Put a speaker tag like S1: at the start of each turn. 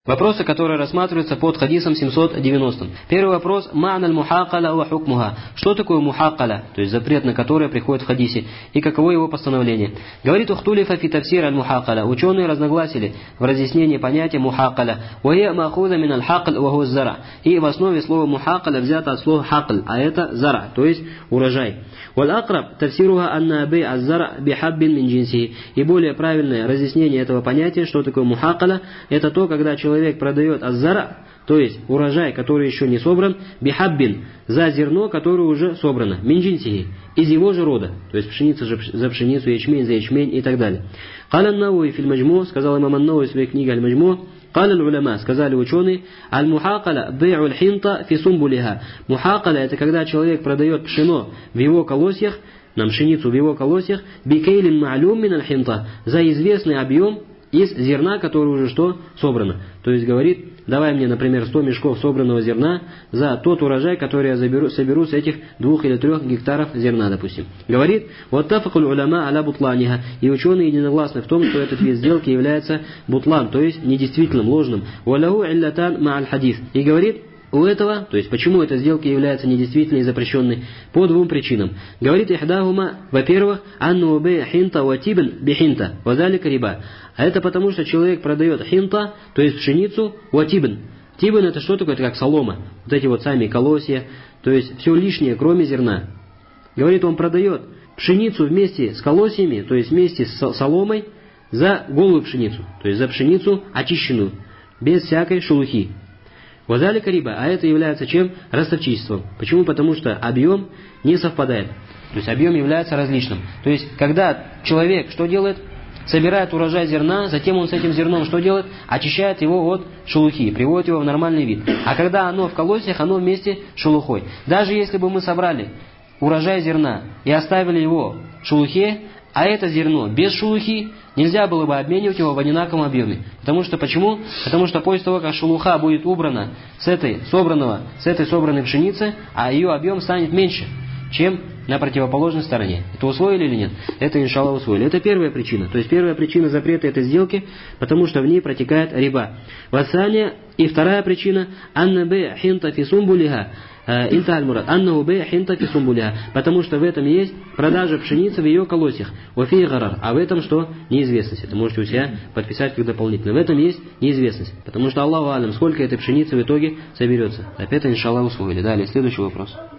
S1: Вопросы, которые рассматриваются под хадисом 790. Первый вопрос. Ма'наль мухакаля ва хукмуха. Что такое мухакаля, то есть запрет, на который приходит в хадисе, и каково его постановление? Говорит ухтулифа фи тафсир аль-мухакаля. Ученые разногласили в разъяснении понятия мухакаля. Вахия ма'хуза мин аль-хакл ва хуа зара. И в основе слова мухакаля взято от слова хакль, а это зара, то есть урожай. Валь-акраб тафсируха анна бей аз-зара бихаббин мин джинсихи. И более правильное разъяснение этого понятия, что такое мухакаля, это то, когда человек продает аз-зара, то есть урожай, который еще не собран, бихаббин, за зерно, которое уже собрано, мин джинсихи, из его же рода, то есть пшеница за пшеницу, ячмень за ячмень и так далее. Каля ан-Навави филь маджму, сказал имам ан-Навави в своей книге аль-Маджму, каля аль-уляма, сказали ученые, аль-мухакаля бей'у аль-хинта фи сумбулиха. Мухакаля — это когда человек продает пшено в его колосьях, нам пшеницу в его колосьях, бикейлин ма'люм мин аль-хинта, за известный объем из зерна, которое уже что? Собрано. То есть говорит, давай мне, например, 100 мешков собранного зерна за тот урожай, который я соберу с этих 2 или 3 гектаров зерна, допустим. Говорит, «Ваттафакуль уляма аля бутланиха». И ученые единогласны в том, что этот вид сделки является бутлан, то есть недействительным, ложным. «Валаху иллятан ма'аль хадис». И говорит, у этого, то есть почему эта сделка является недействительной и запрещенной, по 2 причинам. Говорит ихдахума, во-первых, анну бей хинта ва тибн бихинта, ва залика риба. А это потому, что человек продает хинта, то есть пшеницу, ва тибн. Тибн — это что такое? Это как солома. Вот эти вот сами колосья, то есть все лишнее, кроме зерна. Говорит, он продает пшеницу вместе с колосьями, то есть вместе с соломой, за голую пшеницу, то есть за пшеницу очищенную, без всякой шелухи. Вазалика риба, а это является чем? Ростовчичеством. Почему? Потому что объем не совпадает. То есть объем является различным. То есть когда человек что делает? Собирает урожай зерна, затем он с этим зерном что делает? Очищает его от шелухи, приводит его в нормальный вид. А когда оно в колосьях, оно вместе с шелухой. Даже если бы мы собрали урожай зерна и оставили его в шелухе, а это зерно без шелухи, нельзя было бы обменивать его в одинаковом объеме. Потому что почему? Потому что после того, как шелуха будет убрана с этой собранной пшеницы, а ее объем станет меньше, чем на противоположной стороне. Это усвоили или нет? Это, иншаллах, усвоили. Это первая причина. То есть первая причина запрета этой сделки, потому что в ней протекает риба. Васания, и вторая причина, анна бей хинта фи сумбулиха, интахаль мурад, аннаху бей хинта фи сумбулиха, потому что в этом есть продажа пшеницы в ее колосьях. Вафи гарар, а в этом что? Неизвестность. Это можете у себя подписать как дополнительно. В этом есть неизвестность. Потому что Аллаху алям, сколько этой пшеницы в итоге соберется. Опять, иншаллах, усвоили. Далее, следующий вопрос.